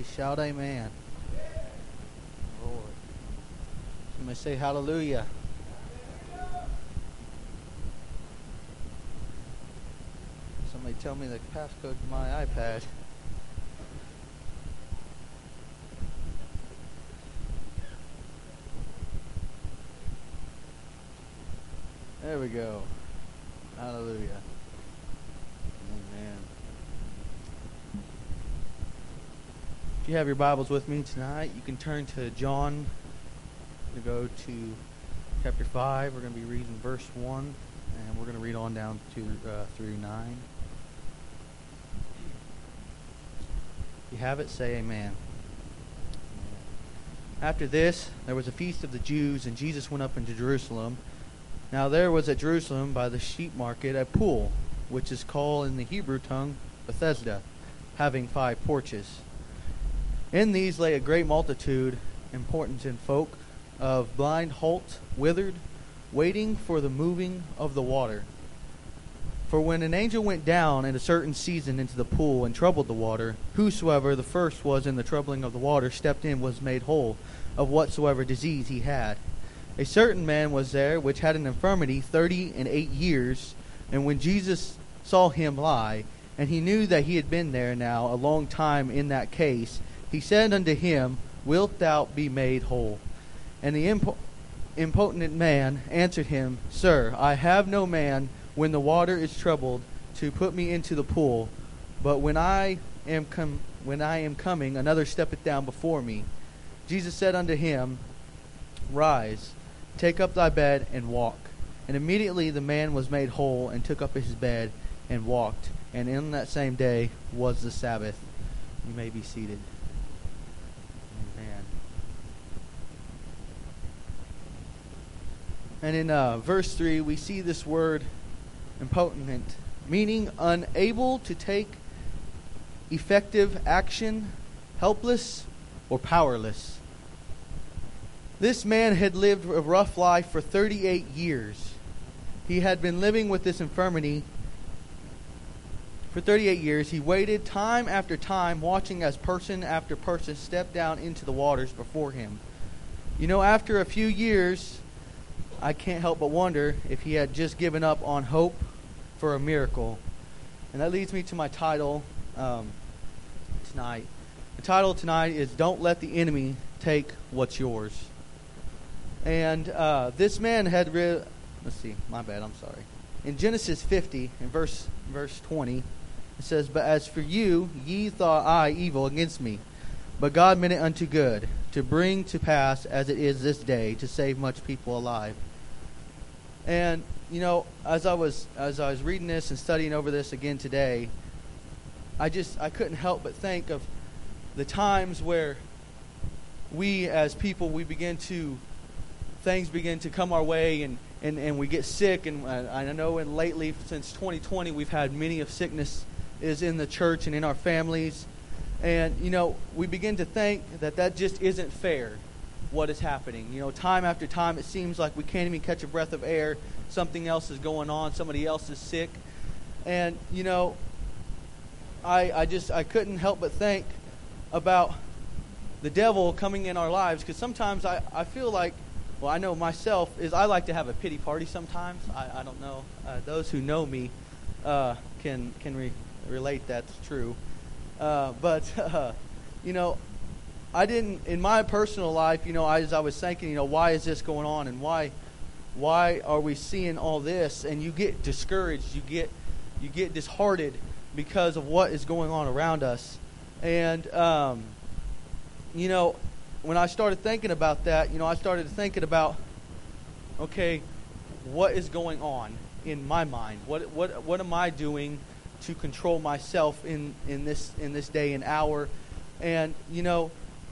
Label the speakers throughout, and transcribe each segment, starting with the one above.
Speaker 1: shout amen. Lord. You may say hallelujah. Somebody tell me the passcode to my iPad. There we go. Hallelujah. Amen. If you have your Bibles with me tonight, you can turn to John. We're going to go to chapter 5. We're going to be reading verse 1, and we're going to read on down to through 9. If you have it, say amen. After this, there was a feast of the Jews, and Jesus went up into Jerusalem. Now there was at Jerusalem by the sheep market a pool, which is called in the Hebrew tongue Bethesda, having 5 porches. In these lay a great multitude, important folk, of blind, halt, withered, waiting for the moving of the water. For when an angel went down in a certain season into the pool and troubled the water, whosoever the first was in the troubling of the water stepped in was made whole of whatsoever disease he had. A certain man was there which had an infirmity 38 years, and when Jesus saw him lie, and he knew that he had been there now a long time in that case, he said unto him, Wilt thou be made whole? And the impotent man answered him, Sir, I have no man when the water is troubled to put me into the pool, but when I am coming, another steppeth down before me. Jesus said unto him, Rise, take up thy bed, and walk. And immediately the man was made whole, and took up his bed, and walked. And in that same day was the Sabbath. You may be seated. Amen. And in verse 3, we see this word, impotent, meaning unable to take effective action, helpless, or powerless. This man had lived a rough life for 38 years. He had been living with this infirmity for 38 years. He waited time after time, watching as person after person stepped down into the waters before him. You know, after a few years, I can't help but wonder if he had just given up on hope for a miracle. And that leads me to my title tonight. The title tonight is Don't Let the Enemy Take What's Yours. And this man had in Genesis 50, in verse 20, it says, But as for you, ye thought I evil against me, but God meant it unto good, to bring to pass as it is this day, to save much people alive. And you know, as I was reading this and studying over this again today, I couldn't help but think of the times where we as people, things begin to come our way and we get sick. And I know lately, since 2020, we've had many of sickness is in the church and in our families. And, you know, we begin to think that just isn't fair, what is happening. You know, time after time, it seems like we can't even catch a breath of air. Something else is going on. Somebody else is sick. And, you know, I couldn't help but think about the devil coming in our lives, because sometimes I feel like, well, I know myself, is I like to have a pity party sometimes. I don't know. Those who know me can relate that's true. But you know, I didn't, in my personal life, you know, as I was thinking, you know, why is this going on, and why are we seeing all this? And you get discouraged, you get disheartened because of what is going on around us. And you know, when I started thinking about that, you know, I started thinking about, okay, what is going on in my mind? What am I doing to control myself in this day and hour? And you know,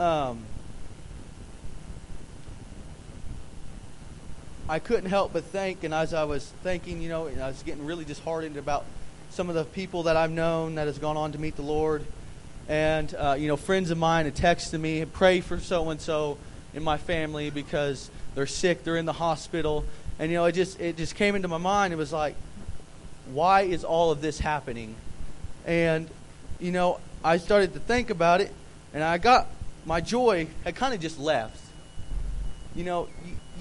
Speaker 1: I couldn't help but think, and as I was thinking, you know, I was getting really disheartened about some of the people that I've known that has gone on to meet the Lord. And, you know, friends of mine had texted me, pray for so-and-so in my family because they're sick, they're in the hospital. And, you know, it just came into my mind. It was like, why is all of this happening? And, you know, I started to think about it, And my joy had kind of just left. You know,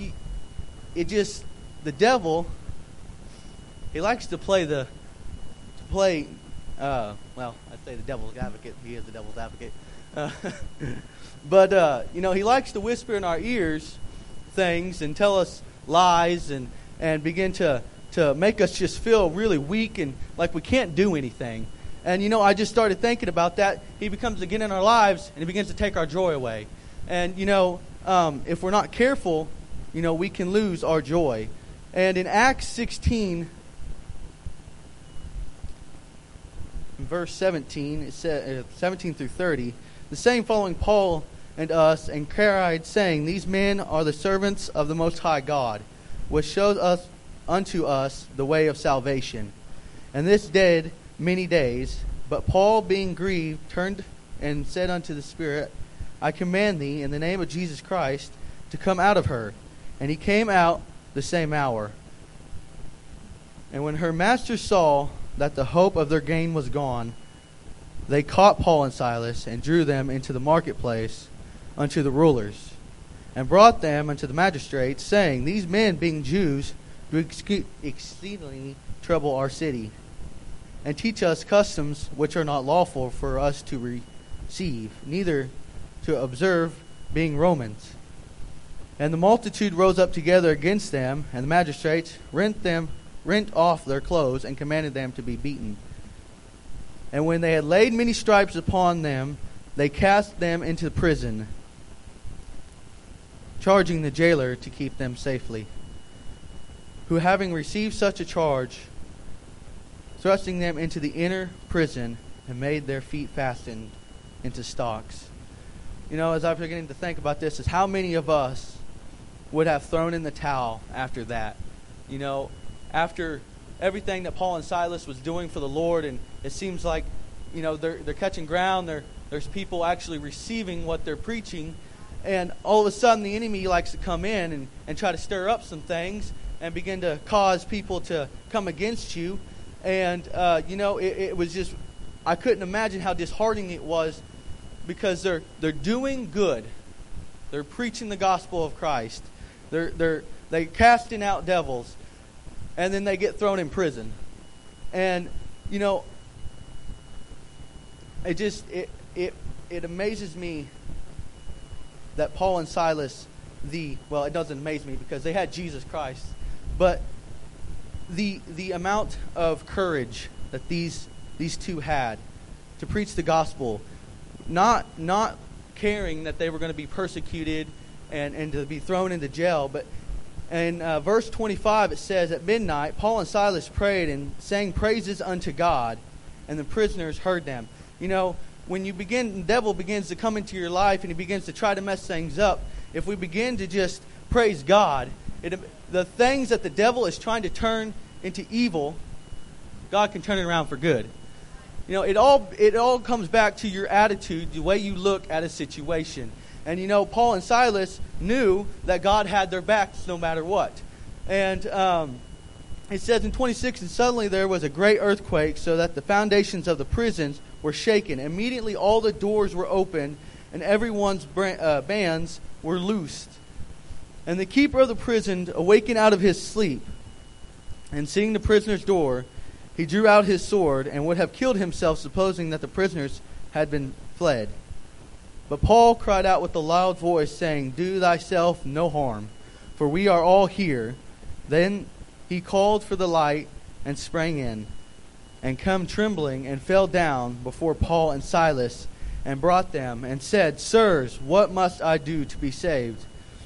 Speaker 1: the devil, he likes to play well, I'd say the devil's advocate. He is the devil's advocate. But he likes to whisper in our ears things and tell us lies and begin to make us just feel really weak and like we can't do anything. And, I just started thinking about that. He becomes again in our lives, and he begins to take our joy away. And, if we're not careful, we can lose our joy. And in Acts 16, in verse 17, it says 17 through 30, the same following Paul and us, and cried, saying, These men are the servants of the Most High God, which showed us unto us the way of salvation. And this did many days. But Paul, being grieved, turned and said unto the Spirit, I command thee, in the name of Jesus Christ, to come out of her. And he came out the same hour. And when her masters saw that the hope of their gain was gone, they caught Paul and Silas, and drew them into the marketplace unto the rulers, and brought them unto the magistrates, saying, These men, being Jews, do exceedingly trouble our city, and teach us customs which are not lawful for us to receive, neither to observe, being Romans. And the multitude rose up together against them, and the magistrates rent off their clothes, and commanded them to be beaten. And when they had laid many stripes upon them, they cast them into prison, charging the jailer to keep them safely. Who, having received such a charge, thrusting them into the inner prison, and made their feet fastened into stocks. As I'm beginning to think about this, is how many of us would have thrown in the towel after that? After everything that Paul and Silas was doing for the Lord, and it seems like, they're catching ground, there's people actually receiving what they're preaching, and all of a sudden the enemy likes to come in and try to stir up some things and begin to cause people to come against you. And, it was just, I couldn't imagine how disheartening it was, because they're doing good. They're preaching the gospel of Christ. They're casting out devils. And then they get thrown in prison. And, it amazes me that Paul and Silas, it doesn't amaze me because they had Jesus Christ, but the amount of courage that these two had to preach the gospel, not caring that they were going to be persecuted and to be thrown into jail, but in verse 25 it says, At midnight Paul and Silas prayed and sang praises unto God, and the prisoners heard them. When the devil begins to come into your life and he begins to try to mess things up, if we begin to just praise God, the things that the devil is trying to turn into evil, God can turn it around for good. It all comes back to your attitude, the way you look at a situation. And Paul and Silas knew that God had their backs no matter what. And it says in 26, And suddenly there was a great earthquake, so that the foundations of the prisons were shaken. Immediately all the doors were opened, and everyone's bands were loosed. And the keeper of the prison awakened out of his sleep, and seeing the prisoner's door, he drew out his sword, and would have killed himself, supposing that the prisoners had been fled. But Paul cried out with a loud voice, saying, Do thyself no harm, for we are all here. Then he called for the light, and sprang in, and come trembling, and fell down before Paul and Silas, and brought them, and said, Sirs, what must I do to be saved?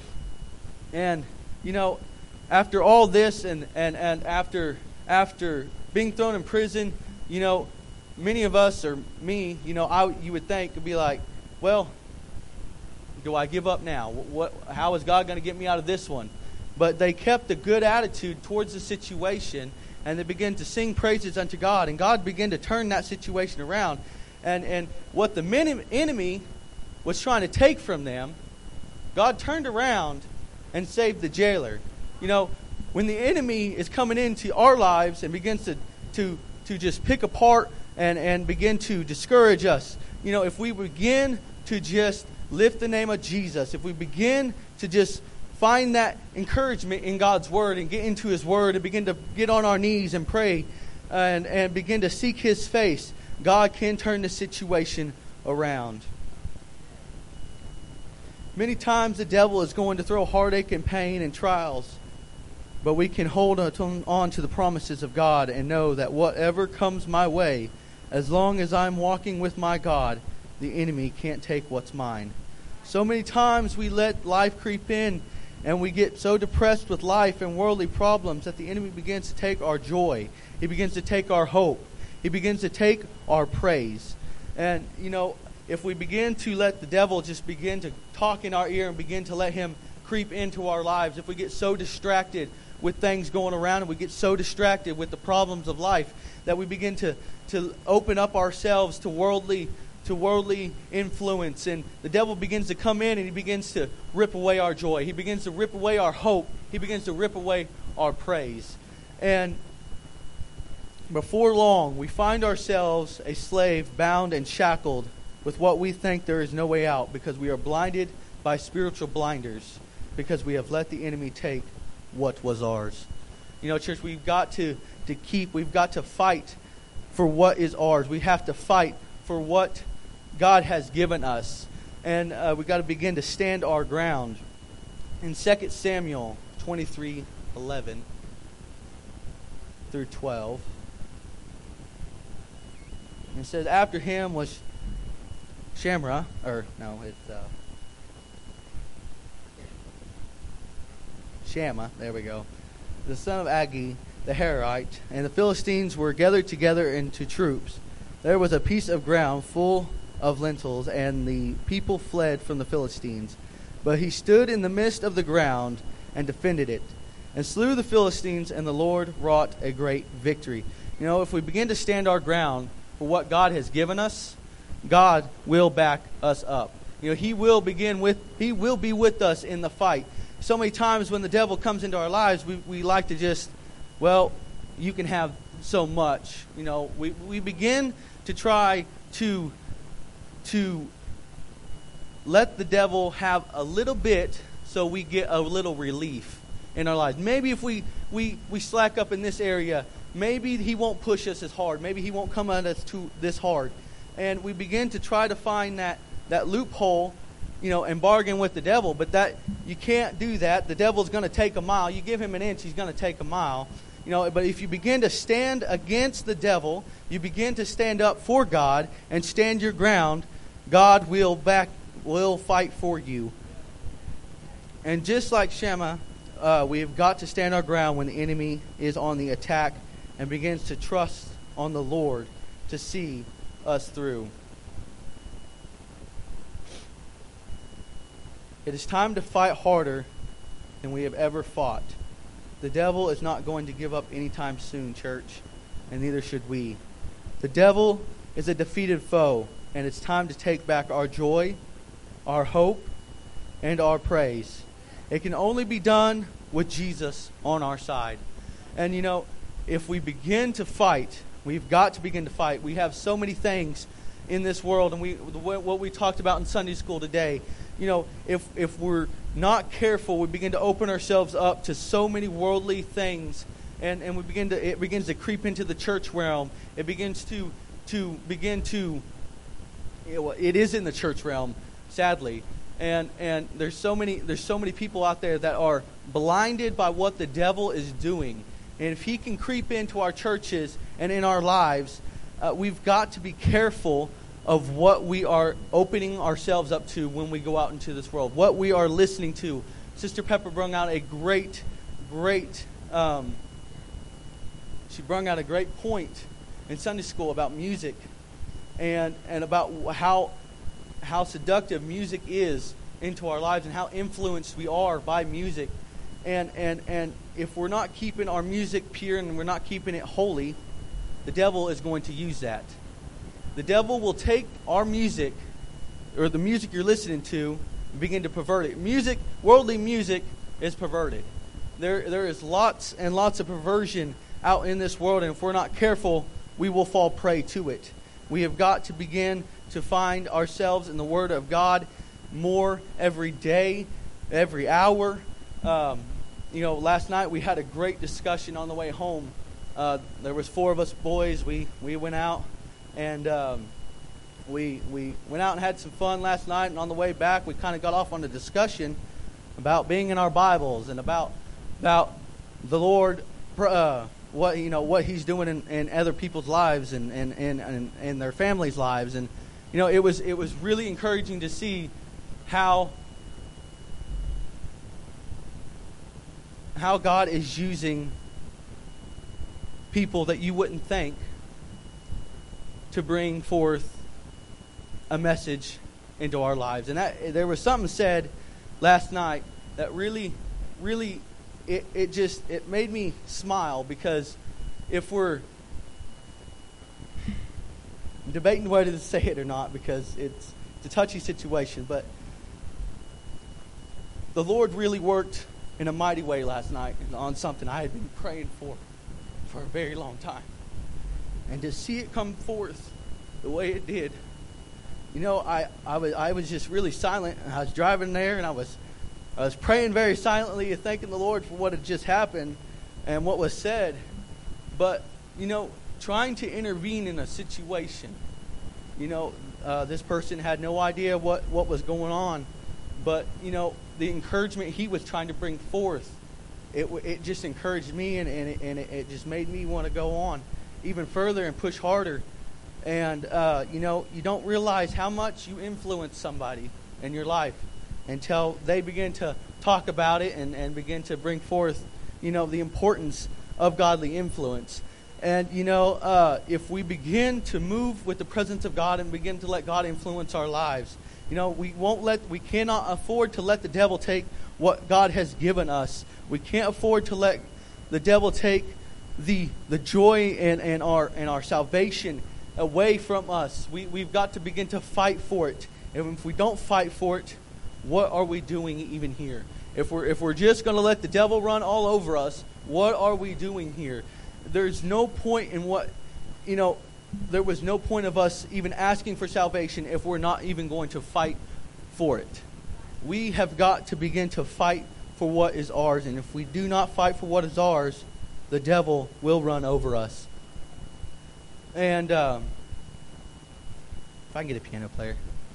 Speaker 1: And, after all this, and after being thrown in prison, many of us, or me, you would think, would be like, well, do I give up now? How is God going to get me out of this one? But they kept a good attitude towards the situation, and they began to sing praises unto God, and God began to turn that situation around. And what the enemy was trying to take from them, God turned around and saved the jailer. When the enemy is coming into our lives and begins to just pick apart and begin to discourage us, if we begin to just lift the name of Jesus, if we begin to just find that encouragement in God's Word and get into His Word and begin to get on our knees and pray and begin to seek His face, God can turn the situation around. Many times the devil is going to throw heartache and pain and trials, but we can hold on to the promises of God and know that whatever comes my way, as long as I'm walking with my God, the enemy can't take what's mine. So many times we let life creep in and we get so depressed with life and worldly problems that the enemy begins to take our joy. He begins to take our hope. He begins to take our praise. And, if we begin to let the devil just begin to talk in our ear and begin to let him creep into our lives, if we get so distracted with things going around and we get so distracted with the problems of life that we begin to open up ourselves to worldly influence, and the devil begins to come in and he begins to rip away our joy. He begins to rip away our hope. He begins to rip away our praise. And before long, we find ourselves a slave bound and shackled with what we think there is no way out, because we are blinded by spiritual blinders, because we have let the enemy take what was ours. Church, we've got to fight for what is ours. We have to fight for what God has given us. And we've got to begin to stand our ground. In 2 Samuel 23:11 through 12, it says, after him was Shammah, there we go, the son of Agee, the Hararite, and the Philistines were gathered together into troops. There was a piece of ground full of lentils, and the people fled from the Philistines. But he stood in the midst of the ground and defended it, and slew the Philistines, and the Lord wrought a great victory. If we begin to stand our ground for what God has given us, God will back us up. He will be with us in the fight. So many times when the devil comes into our lives, we like to just, you can have so much. We begin to try to let the devil have a little bit so we get a little relief in our lives. Maybe if we slack up in this area, maybe he won't push us as hard. Maybe he won't come at us this hard. And we begin to try to find that loophole, and bargain with the devil. But that you can't do that. The devil's going to take a mile. You give him an inch, he's going to take a mile. But if you begin to stand against the devil, you begin to stand up for God and stand your ground, God will fight for you. And just like Shammah, we have got to stand our ground when the enemy is on the attack and begins to trust on the Lord to see us through. It is time to fight harder than we have ever fought. The devil is not going to give up anytime soon, church, and neither should we. The devil is a defeated foe, and it's time to take back our joy, our hope, and our praise. It can only be done with Jesus on our side. And if we begin to fight, we've got to begin to fight. We have so many things in this world, and what we talked about in Sunday school today. If we're not careful, we begin to open ourselves up to so many worldly things, and it begins to creep into the church realm. It begins to it is in the church realm, sadly. And there's so many people out there that are blinded by what the devil is doing. And if he can creep into our churches and in our lives, we've got to be careful of what we are opening ourselves up to when we go out into this world, what we are listening to. Sister Pepper brought out a great point in Sunday school about music and about how seductive music is into our lives and how influenced we are by music. And if we're not keeping our music pure and we're not keeping it holy, the devil is going to use that. The devil will take our music, or the music you're listening to, and begin to pervert it. Worldly music is perverted. There is lots and lots of perversion out in this world, and if we're not careful, we will fall prey to it. We have got to begin to find ourselves in the Word of God more every day, every hour. Last night we had a great discussion on the way home. There was 4 of us boys. We went out and we went out and had some fun last night. And on the way back, we kind of got off on a discussion about being in our Bibles and about the Lord, what He's doing in other people's lives and their families' lives. And it was really encouraging to see how God is using people that you wouldn't think to bring forth a message into our lives. And there was something said last night that really it made me smile, because if we're debating whether to say it or not, because it's a touchy situation, but the Lord really worked in a mighty way last night on something I had been praying for a very long time. And to see it come forth the way it did, I was just really silent. I was driving there, and I was praying very silently and thanking the Lord for what had just happened and what was said. But, trying to intervene in a situation, this person had no idea what was going on. But, the encouragement he was trying to bring forth, it just encouraged me, and it just made me want to go on even further and push harder. And, you don't realize how much you influence somebody in your life until they begin to talk about it and begin to bring forth, the importance of godly influence. And, if we begin to move with the presence of God and begin to let God influence our lives, we cannot afford to let the devil take what God has given us. We can't afford to let the devil take the joy and our salvation away from us. We've got to begin to fight for it. And if we don't fight for it, what are we doing even here? If we're just going to let the devil run all over us, what are we doing here? There's no point in there was no point of us even asking for salvation if we're not even going to fight for it. We have got to begin to fight for what is ours. And if we do not fight for what is ours, the devil will run over us. And if I can get a piano player.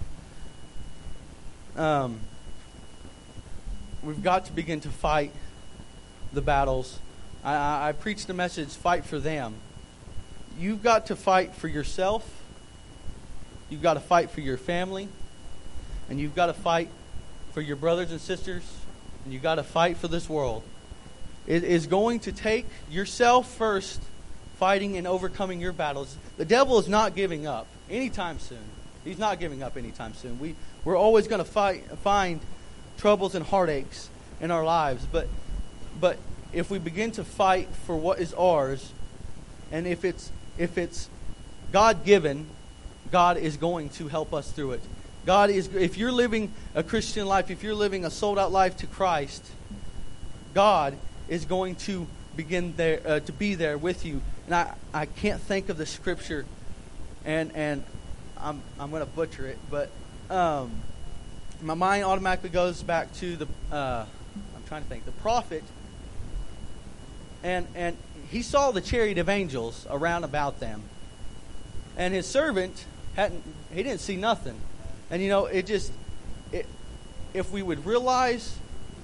Speaker 1: We've got to begin to fight the battles. I preached the message, fight for them. You've got to fight for yourself. You've got to fight for your family. And you've got to fight for your brothers and sisters. And you've got to fight for this world. It is going to take yourself first, fighting and overcoming your battles. The devil is not giving up anytime soon. He's not giving up anytime soon. We're always going to find troubles and heartaches in our lives. But if we begin to fight for what is ours, and if it's God-given, God is going to help us through it. If you're living a Christian life, if you're living a sold-out life to Christ, God is going to begin there to be there with you. And I can't think of the scripture, and I'm going to butcher it, but my mind automatically goes back to the prophet, and he saw the chariot of angels around about them, and his servant he didn't see nothing. And if we would realize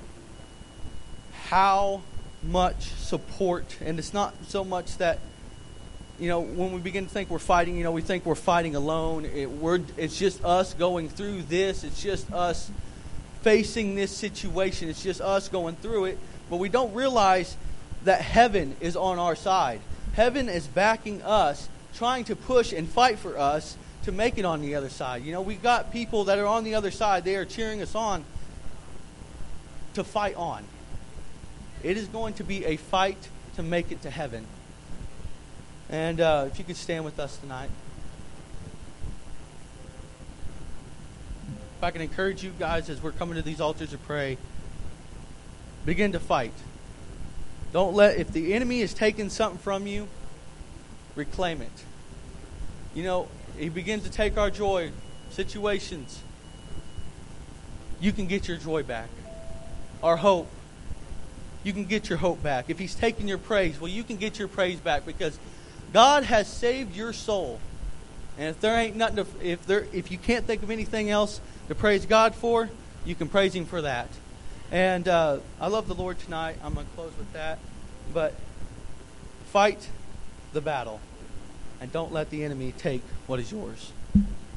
Speaker 1: how much support, and it's not so much that when we begin to think we're fighting, we think we're fighting alone. It's just us going through this. It's just us facing this situation. It's just us going through it. But we don't realize that heaven is on our side. Heaven is backing us, trying to push and fight for us to make it on the other side. We've got people that are on the other side. They are cheering us on to fight on. It is going to be a fight to make it to heaven. And if you could stand with us tonight. If I can encourage you guys as we're coming to these altars to pray, begin to fight. If the enemy is taking something from you, reclaim it. He begins to take our joy, situations, you can get your joy back. Our hope, you can get your hope back. If He's taking your praise, well, you can get your praise back because God has saved your soul. And if there ain't nothing, if you can't think of anything else to praise God for, you can praise Him for that. And I love the Lord tonight. I'm going to close with that. But fight the battle, and don't let the enemy take what is yours.